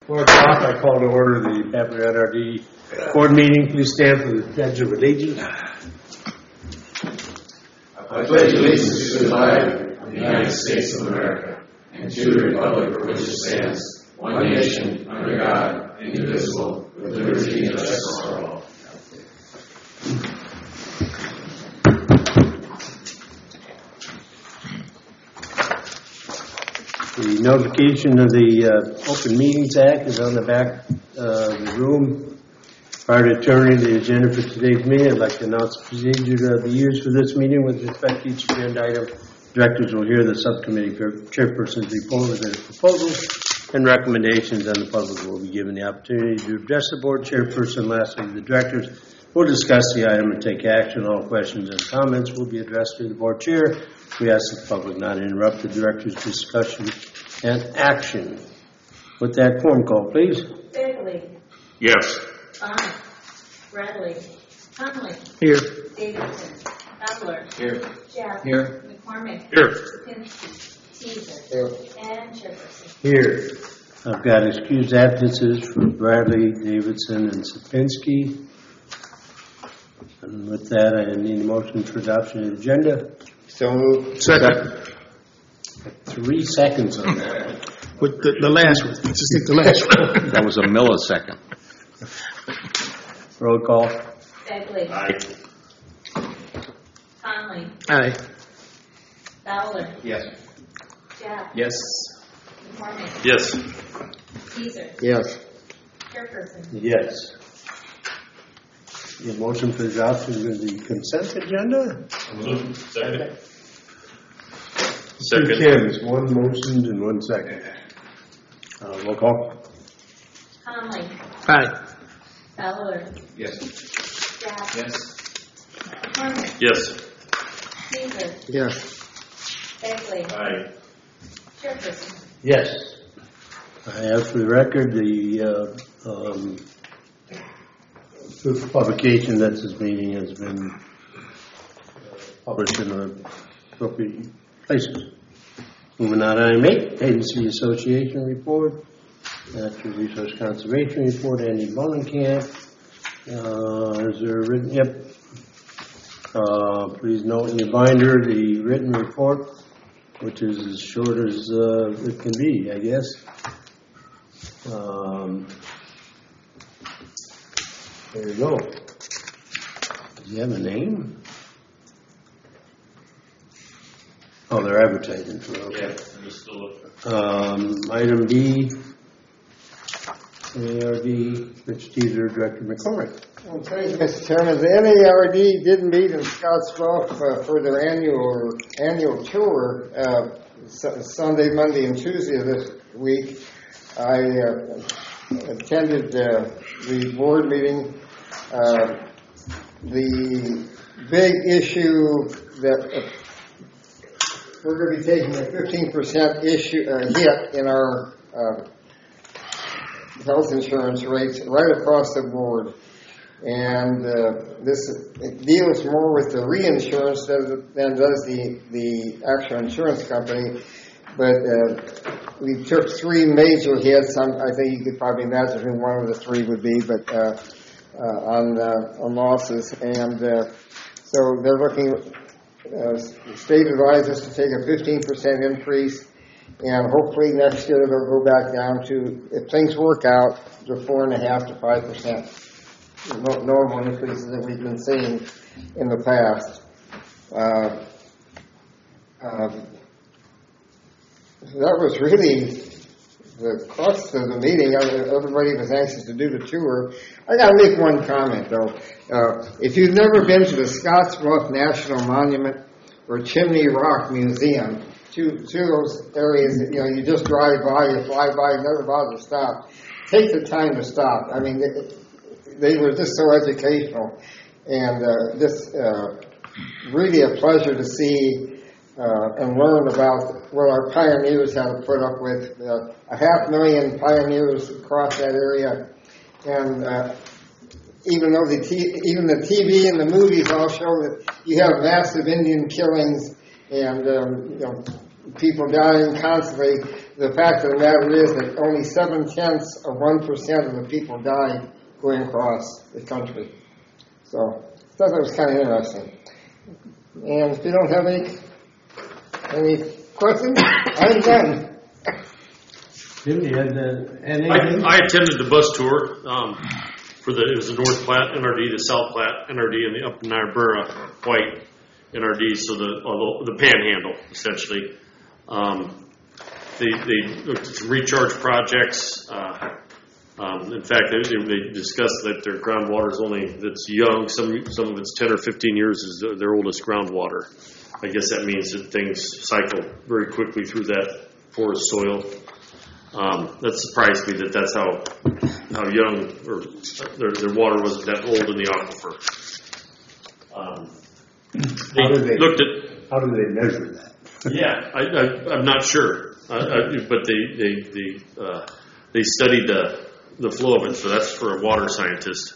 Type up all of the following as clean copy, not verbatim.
4 o'clock, I call to order the Pepper NRD board meeting. Please stand for the Pledge of Allegiance. I pledge allegiance to the flag of the United States of America and to the republic for which it stands, one nation, under God, indivisible, with liberty and justice for all. The notification of the Open Meetings Act is on the back of the room. Prior to turning the agenda for today's meeting, I'd like to announce the procedure to be used for this meeting. With respect to each agenda item, directors will hear the subcommittee chairperson's report with their proposals and recommendations, and the public will be given the opportunity to address the board chairperson. Lastly, the directors will discuss the item and take action. All questions and comments will be addressed to the board chair. We ask the public not to interrupt the director's discussion and action. With that, quorum call, please. Bagley. Yes. Bonner. Bradley. Conley. Here. Davidson. Fowler. Here. Jeff. Here. McCormick. Here. Lipinski. Teaser. Here. And Jefferson. Here. I've got excused absences for Bradley, Davidson, and Sapinski. And with that, I need a motion for adoption of the agenda. So moved. Second. 3 seconds on that. With the last one. Just take the last one. That was a millisecond. Roll call. Bagley. Aye. Conley. Aye. Fowler. Yes. Jeff. Yes. McCormick. Yes. Teaser. Yes. Chairperson. Yes. The motion for adoption of the consent agenda? Second. Two Kims, 1 motion and 1 second. Roll call. Conley. Aye. Fowler. Yes. Jeff. Yes. McCormick. Yes. Teaser. Yes. Bagley. Aye. Chairperson. Yes. I have for the record the proof of publication that this meeting has been published in the appropriate places. Moving on to item 8, Agency Association Report, Natural Resource Conservation Report, Andy Bolenkamp. Is there a written? Yep. Please note in your binder the written report, which is as short as it can be, I guess. There you go. Does he have a name? Oh, they're advertising for it. Okay. Item B, NARD, Rich Teaser, Director McCormick. Well, thank you, Mr. Chairman. The NARD did meet in Scottsbluff for their annual tour Sunday, Monday, and Tuesday of this week. I attended the board meeting. The big issue that we're going to be taking a 15% hit in our health insurance rates right across the board. And it deals more with the reinsurance than does the actual insurance company. But we took 3 major hits. I think you could probably imagine who one of the 3 would be, but on losses. And so they're looking, state advises to take a 15% increase, and hopefully next year they'll go back down to, if things work out, to 4.5% to 5%. Normal increases that we've been seeing in the past. That was really the crux of the meeting. Everybody was anxious to do the tour. I got to make one comment, though. If you've never been to the Scottsbluff National Monument or Chimney Rock Museum, two of those areas that, you just drive by, you fly by, you never bother to stop. Take the time to stop. I mean, they were just so educational, and just really a pleasure to see and learn about what our pioneers had to put up with. 500,000 pioneers across that area, and even though even the TV and the movies all show that you have massive Indian killings and people dying constantly, the fact of the matter is that only 0.7% of the people died going across the country. So I thought that was kind of interesting. And if you don't have any questions, I'm done. Jim, you had anything? I attended the bus tour it was the North Platte NRD, the South Platte NRD, and the Upper Niobrara White NRD, so the Panhandle, essentially. They looked at some recharge projects. In fact, they discussed that their groundwater is that's young. Some of it's 10 or 15 years is their oldest groundwater. I guess that means that things cycle very quickly through that porous soil. That surprised me that's how young or their water wasn't that old in the aquifer. How do they measure that? Yeah, I'm not sure, but they studied the flow of it, so that's for a water scientist.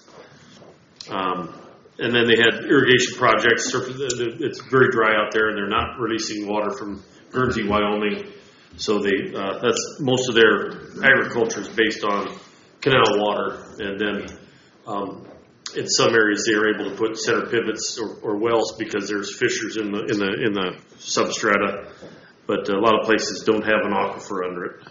And then they had irrigation projects. It's very dry out there, and they're not releasing water from Guernsey, Wyoming. So that's most of their agriculture is based on canal water, and then in some areas they are able to put center pivots or wells because there's fissures in the substrata. But a lot of places don't have an aquifer under it.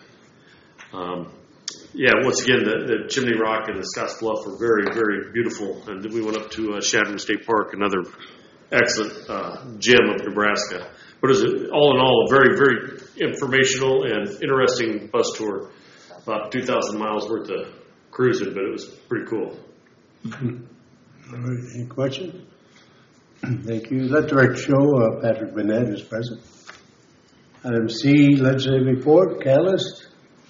Once again, the Chimney Rock and the Scotts Bluff were very, very beautiful. And we went up to Shadron State Park, another excellent gem of Nebraska. But it was, all in all, a very, very informational and interesting bus tour. About 2,000 miles worth of cruising, but it was pretty cool. All right, any questions? Thank you. Let the record show Patrick Burnett is present. Item C, legislative report, Catalyst.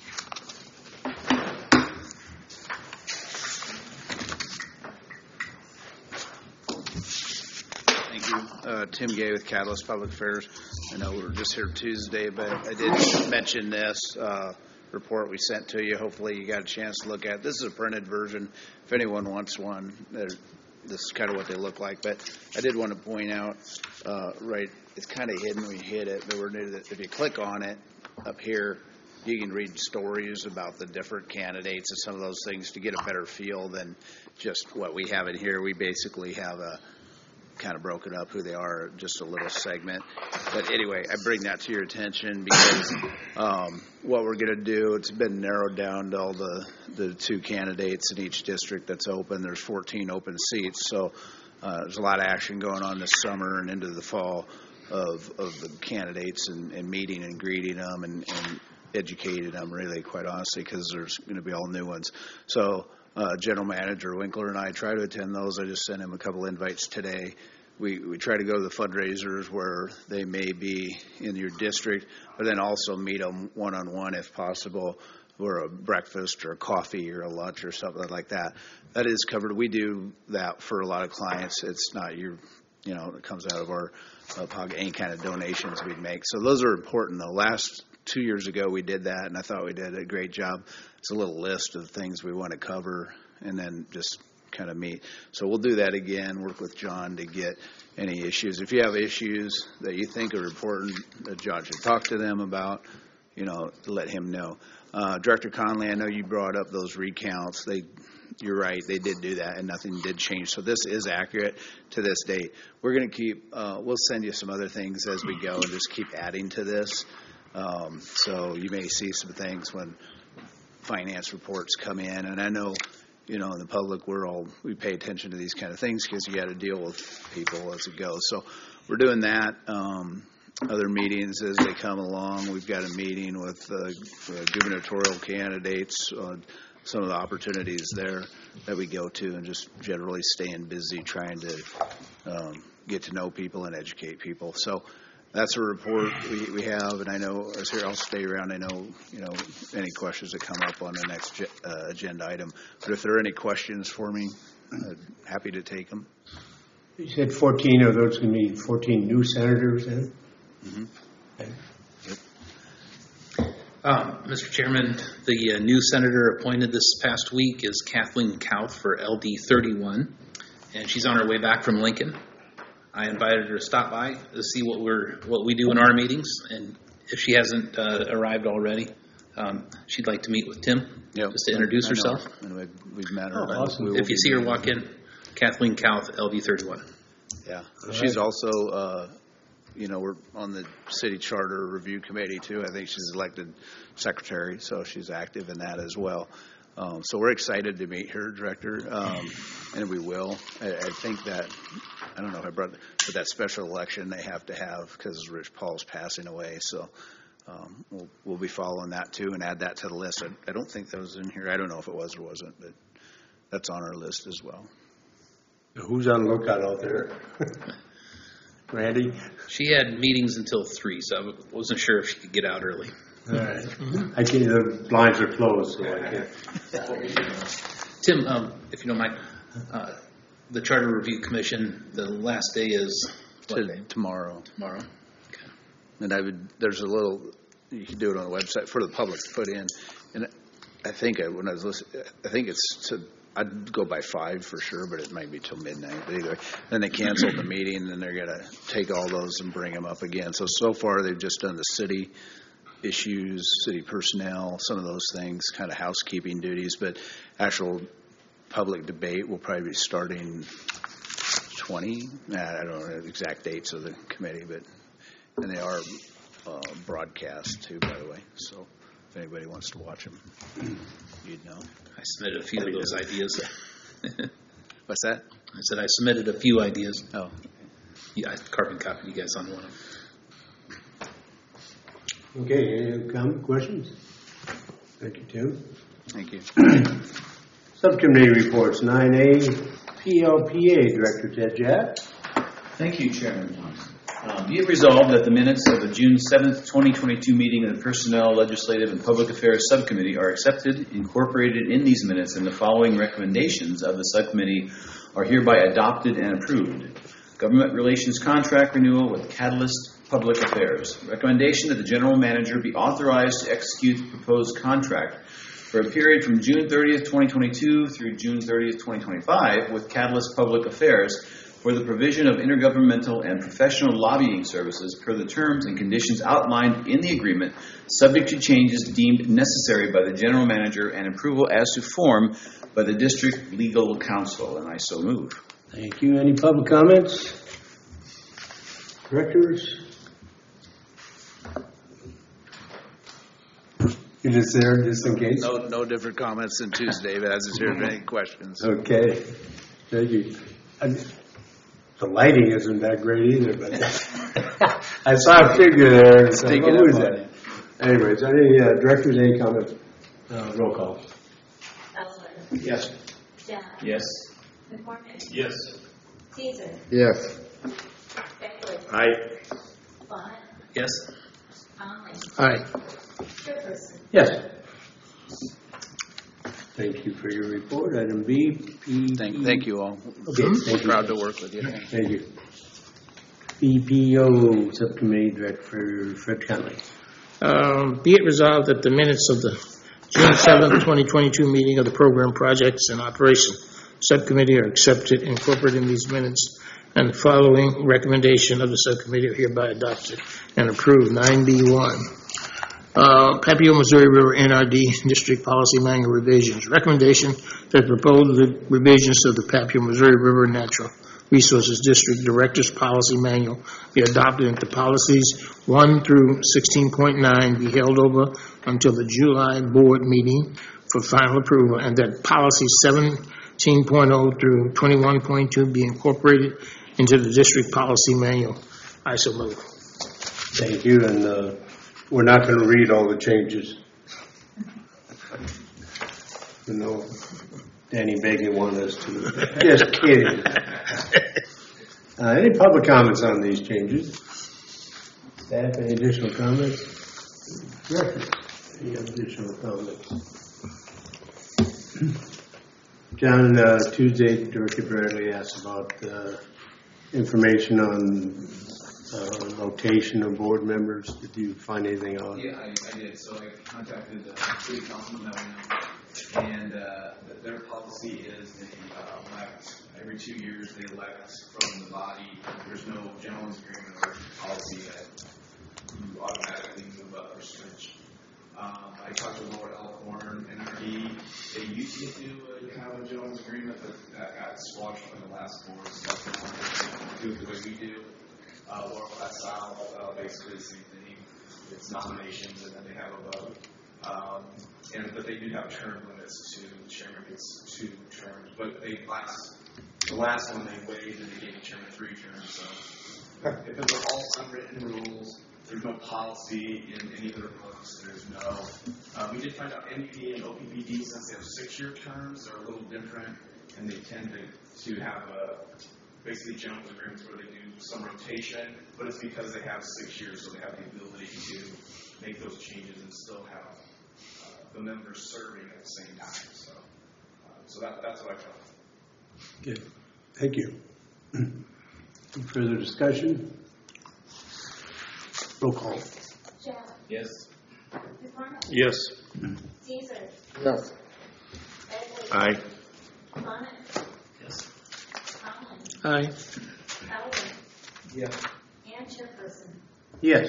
Thank you. Tim Gay with Catalyst Public Affairs. I know we were just here Tuesday, but I did mention this report we sent to you. Hopefully you got a chance to look at it. This is a printed version. If anyone wants one, this is kind of what they look like. But I did want to point out, it's kind of hidden when you hit it, but if you click on it up here, you can read stories about the different candidates and some of those things to get a better feel than just what we have in here. We basically have kind of broken up who they are, just a little segment. But anyway, I bring that to your attention because what we're going to do, it's been narrowed down to all the 2 candidates in each district that's open. There's 14 open seats, so there's a lot of action going on this summer and into the fall of the candidates and meeting and greeting them and educating them, really, quite honestly, because there's going to be all new ones. So General Manager Winkler and I try to attend those. I just sent him a couple invites today. We try to go to the fundraisers where they may be in your district, but then also meet them one-on-one if possible, or a breakfast or a coffee or a lunch or something like that. That is covered. We do that for a lot of clients. It's not it comes out of our pocket, any kind of donations we make. So those are important, though. Last 2 years ago we did that, and I thought we did a great job. It's a little list of things we want to cover and then just kind of meet. So we'll do that again, work with John to get any issues. If you have issues that you think are important that John should talk to them about, let him know. Director Conley, I know you brought up those recounts. You're right, they did do that and nothing did change. So this is accurate to this date. We're going to keep, we'll send you some other things as we go and just keep adding to this. So you may see some things when finance reports come in. And I know, in the public, we pay attention to these kind of things because you got to deal with people as it goes. So we're doing that. Other meetings as they come along. We've got a meeting with gubernatorial candidates on some of the opportunities there that we go to, and just generally staying busy trying to get to know people and educate people. So that's a report we have, and I know I'll stay around. I know any questions that come up on the next agenda item. But if there are any questions for me, happy to take them. You said 14 of those going to be 14 new senators then? Mm-hmm. Okay. Mr. Chairman, the new senator appointed this past week is Kathleen Kauth for LD 31, and she's on her way back from Lincoln. I invited her to stop by to see what we do in our meetings, and if she hasn't arrived already, She'd like to meet with Tim, Yep. just to introduce I know. herself. And we've met her. Oh, but awesome. we will If you be see her meeting. walk in, Kathleen Kauth, LD31. Yeah. All She's right. also, we're on the city charter review committee too. I think she's elected secretary, so she's active in that as well. So we're excited to meet her, Director, and we will. I think that, I don't know if I brought, but that special election they have to have because Rich Paul's passing away. So we'll be following that too and add that to the list. I don't think that was in here. I don't know if it was or wasn't, but that's on our list as well. Who's on the lookout out there? Randy? She had meetings until 3, so I wasn't sure if she could get out early. All right. I can't, the blinds are closed, so I can't. Tim, if you don't mind, the Charter Review Commission, the last day is what day? Tomorrow. Tomorrow. Okay. And there's a little, you can do it on the website for the public to put in. And I think when I was listening, I think it's I'd go by 5 for sure, but it might be till midnight. But either way, then they canceled the meeting, and they're going to take all those and bring them up again. So far they've just done the city issues, city personnel, some of those things, kind of housekeeping duties, but actual public debate will probably be starting 20. I don't know the exact dates of the committee, and they are broadcast too, by the way. So if anybody wants to watch them, you'd know. I submitted a few of those ideas. What's that? I said I submitted a few ideas. Oh, Yeah, I carbon copied you guys on one. Okay, any questions? Thank you, Tim. thank you. Subcommittee reports, 9A, PLPA, Director Ted Jack. Thank you, Chairman Thompson. Be it resolved that the minutes of the June 7th, 2022 meeting of the Personnel, Legislative, and Public Affairs Subcommittee are accepted, incorporated in these minutes, and the following recommendations of the subcommittee are hereby adopted and approved. Government Relations Contract Renewal with Catalyst Public Affairs. Recommendation that the General Manager be authorized to execute the proposed contract for a period from June 30th, 2022 through June 30th, 2025 with Catalyst Public Affairs for the provision of intergovernmental and professional lobbying services per the terms and conditions outlined in the agreement, subject to changes deemed necessary by the General Manager and approval as to form by the District Legal Counsel, and I so move. Thank you. Any public comments? Directors? You just there, just in case? No different comments than Tuesday, but as is here, any questions? Okay. Thank you. The lighting isn't that great either, but I saw a figure there. And Sneak it who is up on that? Anyways, any directors, any comments? Roll call. Ellsworth. Yes. Down. Yes. McCormick. Yes. Caesar. Yes. Beckley. Aye. Vaughn. Yes? Conley. Aye. Chairperson. Yes. Thank you for your report. Item B, P. Thank you all. Okay, thank you. Proud to work with you. Thank you. BPO Subcommittee Director Fred Conley. Be it resolved that the minutes of the June 7th, 2022 meeting of the Program Projects and Operation Subcommittee are accepted, incorporated in these minutes, and the following recommendation of the subcommittee are hereby adopted and approved. 9B1. Papio, Missouri River NRD District Policy Manual Revisions. Recommendation that proposed revisions to the Papio, Missouri River Natural Resources District Director's Policy Manual be adopted into policies 1 through 16.9 be held over until the July board meeting for final approval, and that policy 17.0 through 21.2 be incorporated into the district policy manual. I so move. Thank you, and we're not going to read all the changes. You know, Danny Bacon wanted us to. Just kidding. Any public comments on these changes? Staff, any additional comments? Directors, any additional comments? John, Tuesday, Director Bradley asked about information on rotation of board members. Did you find anything out? Yeah, I did. So I contacted the city councilman that we know, and their policy is they elect every 2 years. They elect from the body. There's no gentleman's agreement or policy that you automatically move up or switch. I talked to Lord Elkhorn, NRD. They used to do a kind of a gentleman's agreement, but that got squashed by the last board, so they wanted to do it the way we do. Laurel LaSalle, basically the same thing. It's nominations, and then they have a vote. But they do have term limits to the chairman gets 2 terms. But the last one they waived, and they gave the chairman 3 terms. So if those are all unwritten rules, there's no policy in any of their books. There's no. We did find out NPD and OPPD, since they have 6-year terms, are a little different, and they tend to have basically gentlemen's agreements where they do some rotation, but it's because they have 6 years, so they have the ability to make those changes and still have the members serving at the same time. So that's what I felt. Good. Thank you. Any further discussion? Roll call. Jeff. Yes. McCormick. Yes. Caesar. Yes. Begley. Aye. Bonnet. Yes. Conley. Aye. Fowler. Yes. And Chairperson. Yes.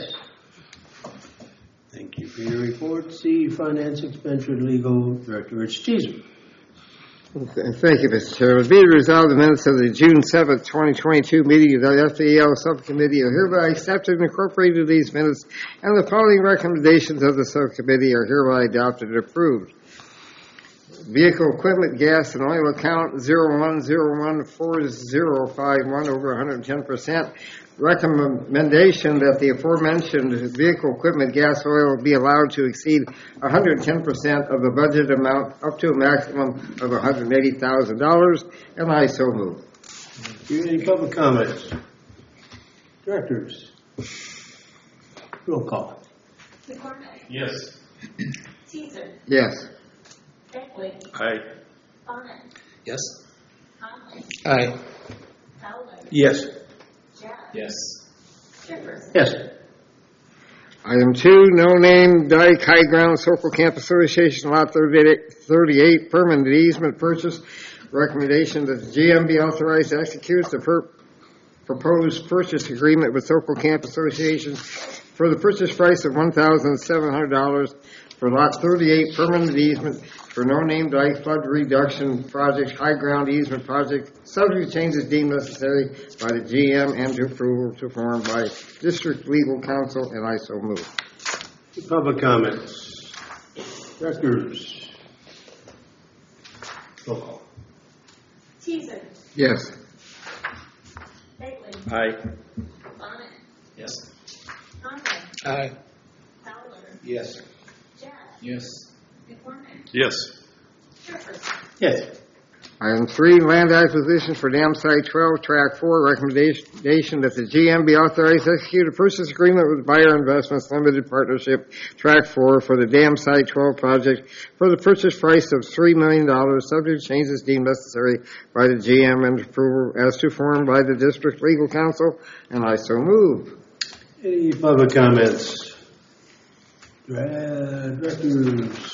Thank you for your report. C, Finance Expenditure Legal Director Rich Teaser. Thank you, Mr. Chairman. Be it resolved, the minutes of the June 7th, 2022 meeting of the FEL Subcommittee are hereby accepted and incorporated in these minutes, and the following recommendations of the subcommittee are hereby adopted and approved. Vehicle equipment, gas, and oil account 01014051 over 110%. Recommendation that the aforementioned vehicle equipment, gas, oil be allowed to exceed 110% of the budget amount up to a maximum of $180,000, and I so move. Do you have any public comments? Directors? Roll call. McCormick. Yes. Caesar. Yes. Begley. Aye. Bonnet. Yes. Conley. Aye. Fowler. Yes. Jeff. Yes. Chairperson. Yes. Item 2, no name Dyke High Ground Circle Camp Association Lot 38 permanent easement purchase. Recommendation that the GM be authorized to execute the proposed purchase agreement with Circle Camp Association for the purchase price of $1,700 for Lot 38 permanent easement for no name Dyke flood reduction project, high ground easement project, subject to changes deemed necessary by the GM and to approval to form by District Legal Counsel, and I so move. Public comments. Directors? Roll call. Caesar. Yes. Begley. Aye. Bonnet. Yes. Conley. Aye. Fowler. Yes. Jeff. Yes. McCormick. Yes. Chairperson. Yes. Item 3, land acquisition for dam site 12, track 4, recommendation that the GM be authorized to execute a purchase agreement with Buyer Investments Limited Partnership, track 4, for the dam site 12 project for the purchase price of $3 million, subject to changes deemed necessary by the GM and approval as to form by the District Legal Counsel, and I so move. Any public comments? Directors?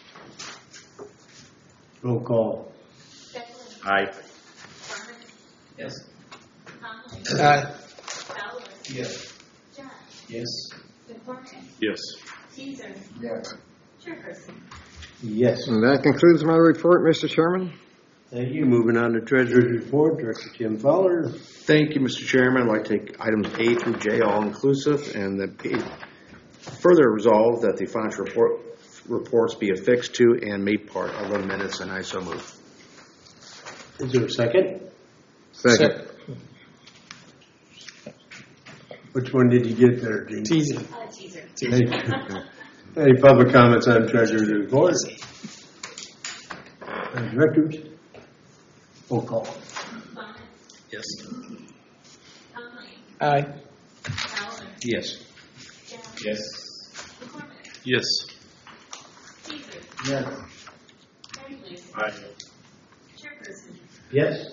Roll call. Begley. Aye. Bonnet. Yes. Conley. Aye. Fowler. Yes. Jeff. Yes. McCormick. Yes. Caesar. Yes. Chairperson. Yes. And that concludes my report, Mr. Chairman. Thank you. Moving on to Treasurer's Report, Director Tim Fowler. Thank you, Mr. Chairman. I'd like to take items A through J all inclusive, and that be further resolved that the financial reports be affixed to and made part of the minutes, and I so move. Is there a second? Second. Which one did you get there, Gene? Teaser. Caesar. Thank you. Any public comments on Treasurer's Report? Directors? Roll call. Bonnet. Yes. Conley. Aye. Fowler. Yes. Jeff. Yes. McCormick. Yes. Caesar. Yes. Begley. Aye. Chairperson. Yes.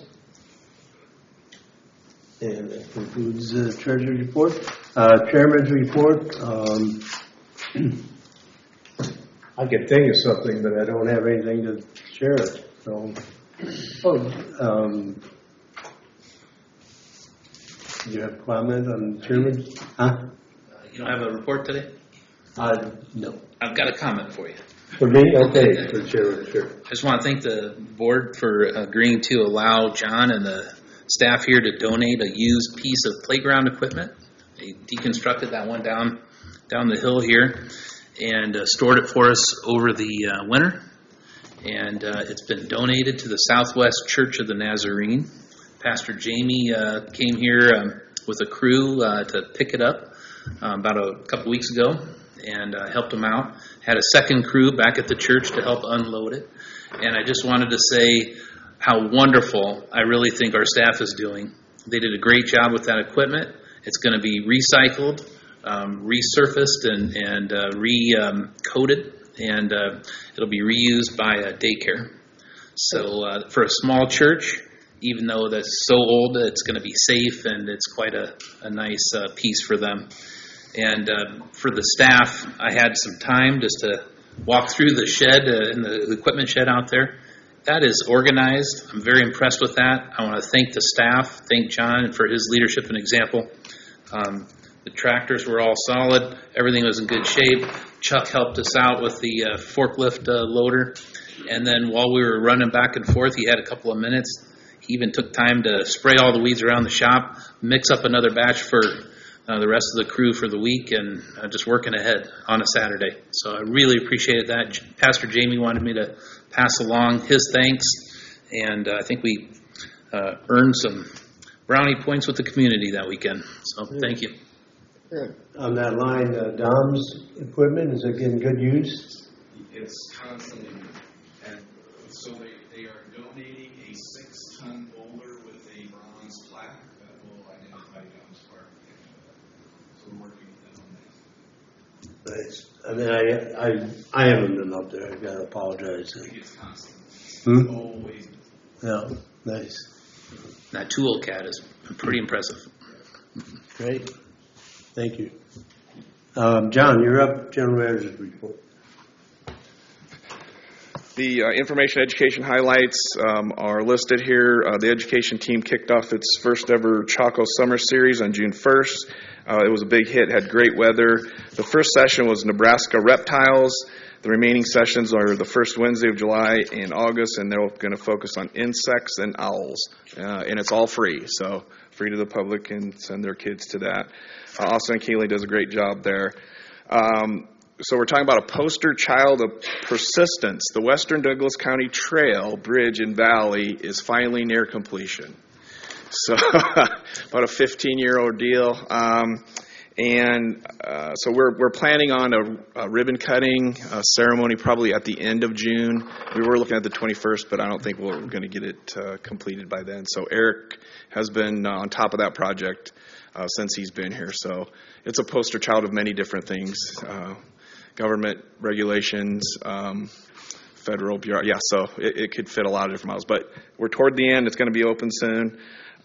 And that concludes the Treasurer's Report. Chairman's Report. I could think of something, but I don't have anything to share it. So, do you have a comment on Chairman? Huh? You don't have a report today? No. I've got a comment for you. For me? Okay, for Chairman, sure. I just want to thank the board for agreeing to allow John and the staff here to donate a used piece of playground equipment. They deconstructed that one down the hill here and stored it for us over the winter. And it's been donated to the Southwest Church of the Nazarene. Pastor Jamie came here with a crew to pick it up about a couple weeks ago and helped them out. Had a second crew back at the church to help unload it. And I just wanted to say how wonderful I really think our staff is doing. They did a great job with that equipment. It's going to be recycled, resurfaced, and re-coated, and it'll be reused by a daycare. So for a small church, even though that's so old, it's going to be safe, and it's quite a nice piece for them. And for the staff, I had some time just to walk through the shed, in the equipment shed out there. That is organized. I'm very impressed with that. I want to thank the staff, thank John for his leadership and example. The tractors were all solid. Everything was in good shape. Chuck helped us out with the forklift loader. And then while we were running back and forth, he had a couple of minutes. He even took time to spray all the weeds around the shop, mix up another batch for the rest of the crew for the week, and just working ahead on a Saturday. So I really appreciated that. Pastor Jamie wanted me to pass along his thanks, and I think we earned some brownie points with the community that weekend. So thank you. Good. On that line, Dom's equipment, is it getting good use? It's constantly, and so they are donating a 6-ton boulder with a bronze plaque that will identify Dom's park. So we're working with them on that. Nice. I mean, I haven't been up there. I've got to apologize. I think it's constant. Hmm? Always. Yeah, nice. That tool cat is pretty impressive. Great. Thank you. John, you're up. General Manager's report. The information education highlights are listed here. The education team kicked off its first ever Chaco Summer Series on June 1st. It was a big hit, had great weather. The first session was Nebraska reptiles. The remaining sessions are the first Wednesday of July and August, and they're going to focus on insects and owls. And it's all free, so free to the public, and send their kids to that. Austin Keeley does a great job there. So we're talking about a poster child of persistence. The Western Douglas County Trail Bridge and Valley is finally near completion. So about a 15-year ordeal. So we're planning on a ribbon cutting ceremony probably at the end of June. We were looking at the 21st, but I don't think we're going to get it completed by then. So Eric has been on top of that project since he's been here. So it's a poster child of many different things. Government regulations, federal bureau. Yeah, so it could fit a lot of different models. But we're toward the end. It's going to be open soon.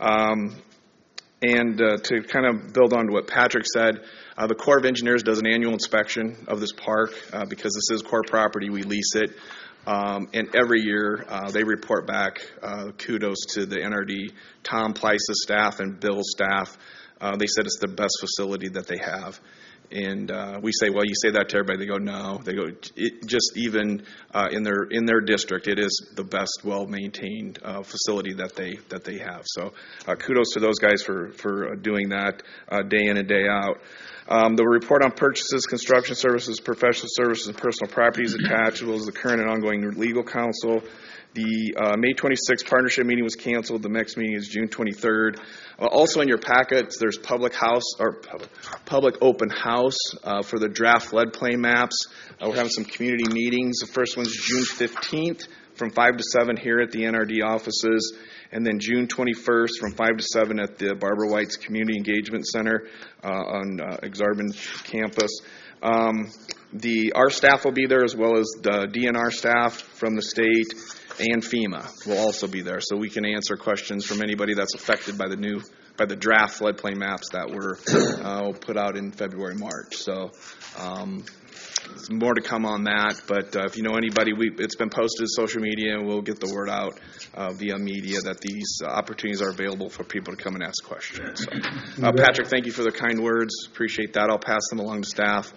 And to kind of build on to what Patrick said, the Corps of Engineers does an annual inspection of this park because this is Corps property. We lease it. And every year they report back kudos to the NRD, Tom Plyce's staff and Bill's staff. They said it's the best facility that they have. And we say, well, you say that to everybody. They go, no. They go, just even in their district, it is the best, well-maintained facility that they have. So kudos to those guys for doing that day in and day out. The report on purchases, construction services, professional services, and personal properties attached, as well as the current and ongoing legal counsel. The May 26th partnership meeting was canceled. The next meeting is June 23rd. Also in your packets, there's public open house for the draft floodplain maps. We're having some community meetings. The first one's June 15th from 5 to 7 here at the NRD offices, and then June 21st from 5 to 7 at the Barbara White's Community Engagement Center on Exarban campus. Our staff will be there, as well as the DNR staff from the state, and FEMA will also be there, so we can answer questions from anybody that's affected by the draft floodplain maps that were put out in February, March. So more to come on that, but if you know anybody, it's been posted to social media, and we'll get the word out via media that these opportunities are available for people to come and ask questions. So, Patrick, thank you for the kind words. Appreciate that. I'll pass them along to staff.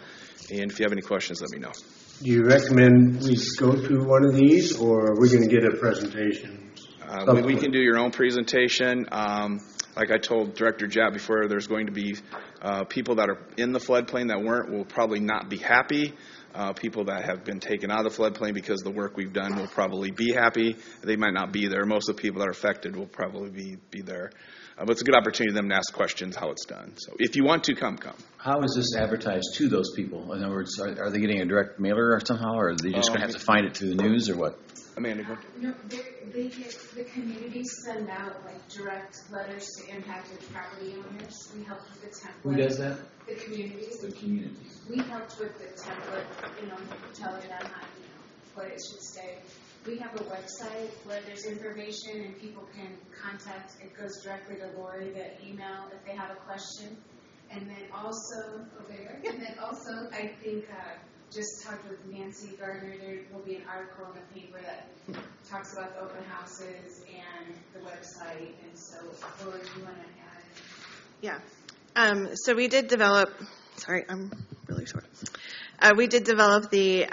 And if you have any questions, let me know. Do you recommend we go through one of these, or are we going to get a presentation? We can do your own presentation. Like I told Director Japp before, there's going to be people that are in the floodplain that weren't will probably not be happy. People that have been taken out of the floodplain because of the work we've done will probably be happy. They might not be there. Most of the people that are affected will probably be there. But it's a good opportunity for them to ask questions how it's done. So if you want to, come. How is this advertised to those people? In other words, are they getting a direct mailer or somehow, or are they just going to have to find it through the news, or what? Amanda, go. No, they get, the communities send out like direct letters to impacted property owners. We help with the template. Who does that? The communities. The communities. We helped with the template, telling them how, what it should say. We have a website where there's information and people can contact. It goes directly to Lori, the email, if they have a question. And then also, I think just talked with Nancy Gardner. There will be an article in the paper that talks about the open houses and the website. And so, Lori, do you want to add? Yeah. So we did develop. Sorry, I'm really short. We did develop the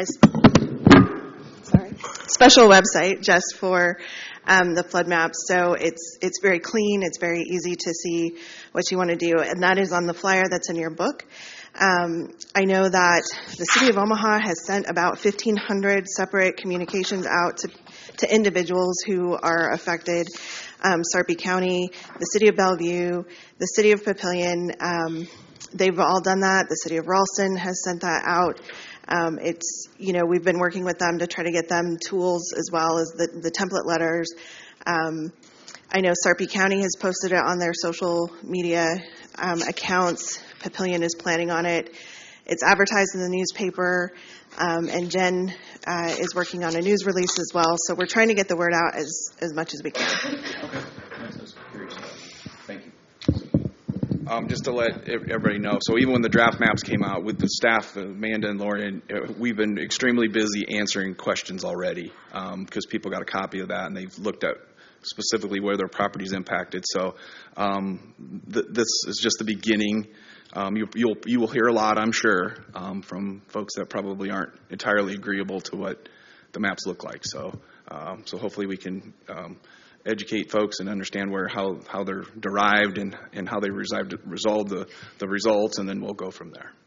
special website just for the flood maps. So it's very clean. It's very easy to see what you want to do, and that is on the flyer that's in your book. I know that the City of Omaha has sent about 1,500 separate communications out to individuals who are affected. Sarpy County, the City of Bellevue, the City of Papillion, they've all done that. The City of Ralston has sent that out. We've been working with them to try to get them tools as well as the template letters. I know Sarpy County has posted it on their social media accounts. Papillion is planning on it. It's advertised in the newspaper, and Jen is working on a news release as well. So we're trying to get the word out as much as we can. Okay. That's curious. Thank you. Just to let everybody know, so even when the draft maps came out with the staff, Amanda and Lauren, we've been extremely busy answering questions already because people got a copy of that and they've looked at specifically where their property is impacted. So this is just the beginning. You will hear a lot, I'm sure, from folks that probably aren't entirely agreeable to what the maps look like. So hopefully we can educate folks and understand how they're derived and how they resolve the results, and then we'll go from there.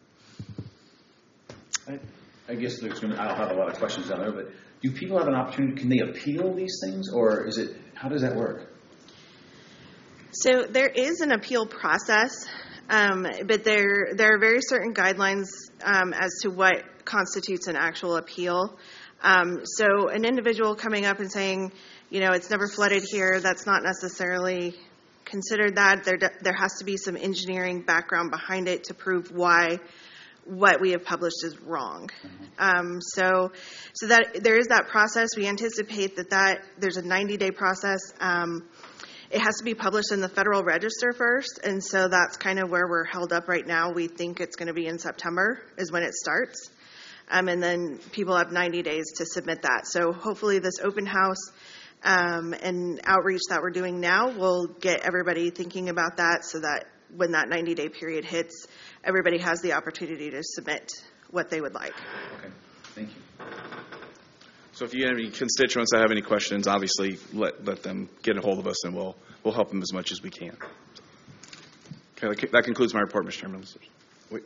I guess I'll have a lot of questions down there, but do people have an opportunity? Can they appeal these things, or how does that work? So there is an appeal process, but there are very certain guidelines as to what constitutes an actual appeal. So an individual coming up and saying, it's never flooded here, that's not necessarily considered that. There has to be some engineering background behind it to prove why what we have published is wrong. So that there is that process. We anticipate that there's a 90-day process. It has to be published in the Federal Register first, and so that's kind of where we're held up right now. We think it's going to be in September is when it starts. And then people have 90 days to submit that. So hopefully this open house and outreach that we're doing now will get everybody thinking about that so that when that 90-day period hits, everybody has the opportunity to submit what they would like. Okay, thank you. So if you have any constituents that have any questions, obviously let them get a hold of us, and we'll help them as much as we can. Okay, that concludes my report, Mr. Chairman. Wait.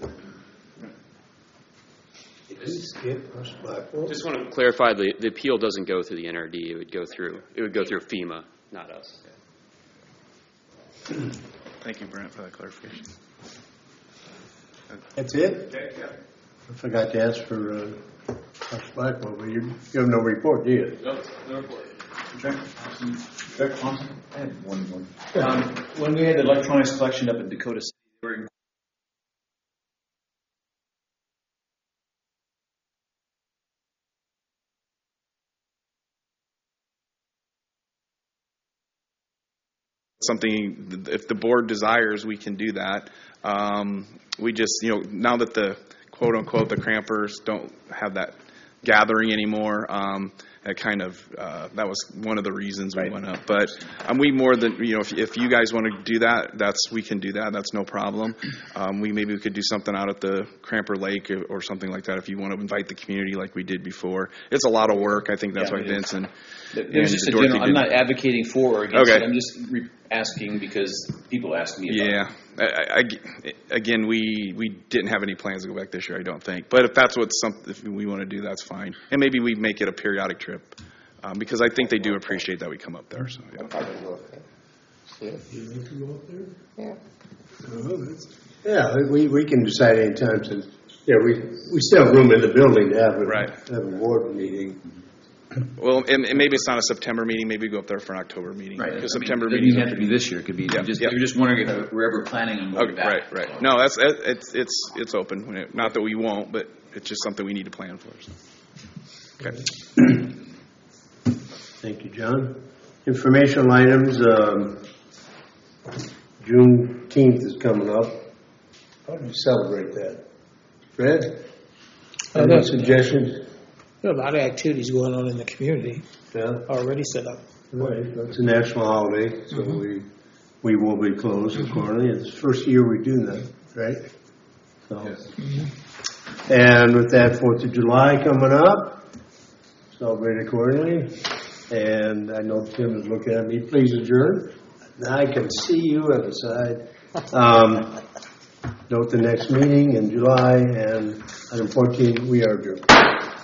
Just want to clarify, the appeal doesn't go through the NRD. It would go through FEMA, not us. Thank you, Brent, for that clarification. That's it? Okay, yeah. I forgot to ask for Josh Blackwell, but you have no report, do you? No report. Director Thompson? I had one. When we had the electronics collection up in Dakota City, they were something, if the board desires, we can do that. We just, now that the quote unquote the crampers don't have that gathering anymore, and that kind of that was one of the reasons we went up. But we more than if you guys want to do that, we can do that. That's no problem. Maybe we could do something out at the Cramper Lake or something like that if you want to invite the community like we did before. It's a lot of work. I think that's why Vince and There's just a Dorothy general, I'm not advocating for or against Okay. it. I'm just asking because people ask me about it. Again, we didn't have any plans to go back this year, I don't think. But if that's if we want to do, that's fine. And maybe we make it a periodic trip because I think they do appreciate that we come up there. So Yeah, we can decide anytime to. Yeah, we still have room in the building to have a board meeting. Well, and maybe it's not a September meeting. Maybe we go up there for an October meeting. Right. Because I mean, September it meeting doesn't have to be this year. It could be you're just wondering if we're ever planning on going back. Right. No, it's open. Not that we won't, but it's just something we need to plan for. So. Okay. Thank you, John. Informational items. Juneteenth is coming up. How do you celebrate that? Fred? Any suggestions? There are a lot of activities going on in the community. Yeah. Already set up. Right. It's a national holiday, so we will be closed accordingly. It's the first year we do that, right? So. And with that, 4th of July coming up, celebrate accordingly. And I know Tim is looking at me. Please adjourn. Now I can see you at the side. Note the next meeting in July, and item 14, we are adjourned.